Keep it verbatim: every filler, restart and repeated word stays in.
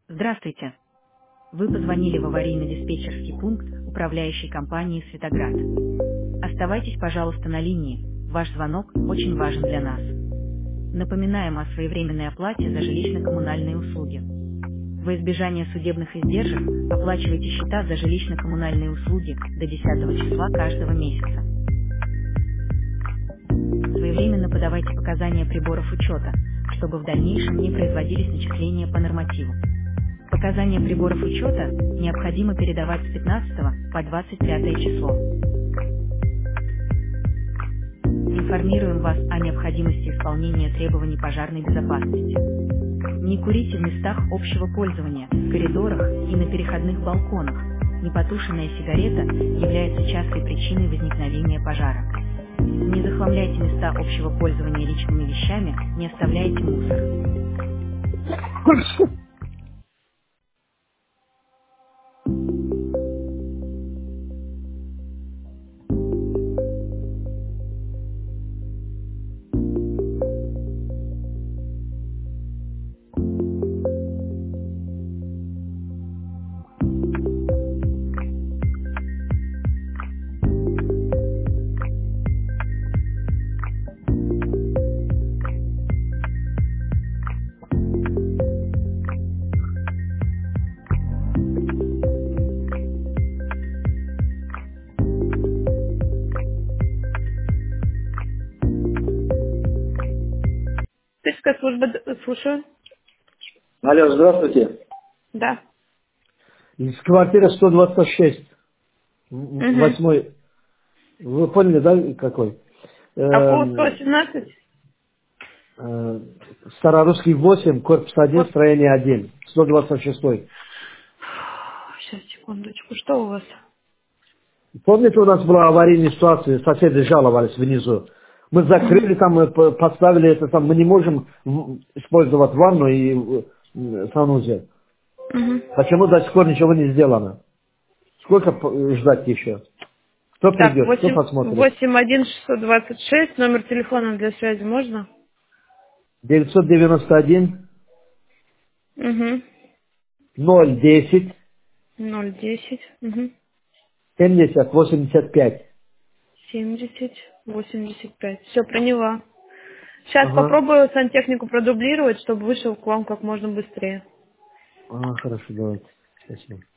Здравствуйте. Вы позвонили в аварийно-диспетчерский пункт управляющей компании «Светоград». Оставайтесь, пожалуйста, на линии. Ваш звонок очень важен для нас. Напоминаем о своевременной оплате за жилищно-коммунальные услуги. Во избежание судебных издержек оплачивайте счета за жилищно-коммунальные услуги до десятого числа каждого месяца. Своевременно подавайте показания приборов учета, чтобы в дальнейшем не производились начисления по нормативу. Показания приборов учета необходимо передавать с пятнадцатого по двадцать пятое число. Информируем вас о необходимости исполнения требований пожарной безопасности. Не курите в местах общего пользования, в коридорах и на переходных балконах. Непотушенная сигарета является частой причиной возникновения пожара. Не захламляйте места общего пользования личными вещами, не оставляйте мусор. Техническая служба, д- слушаю. Алло, здравствуйте. Да. Из квартиры сто двадцать шесть, Угу. восьмой. Вы поняли, да, какой? А по сто Эм, восемнадцать? э, Старорусский восемь, корпус один, Вот. строение один, сто двадцать шесть. Сейчас, секундочку. Что у вас? Помните, у нас была аварийная ситуация, соседи жаловались внизу. Мы Угу. закрыли там, э, п- поставили это там, мы не можем в- использовать ванну и э, санузел. Угу. Почему до сих пор ничего не сделано? Сколько п- ждать еще? Кто Так, придет, кто восемь посмотрит? восемь один шестьсот двадцать шесть, номер телефона для связи можно? девятьсот девяносто один Угу. ноль десять ноль десять. Угу. семьдесят восемьдесят пять. семьдесят восемьдесят пять. Все, приняла. Сейчас Ага. попробую сантехнику продублировать, чтобы вышел к вам как можно быстрее. Ага, хорошо, давайте. Спасибо.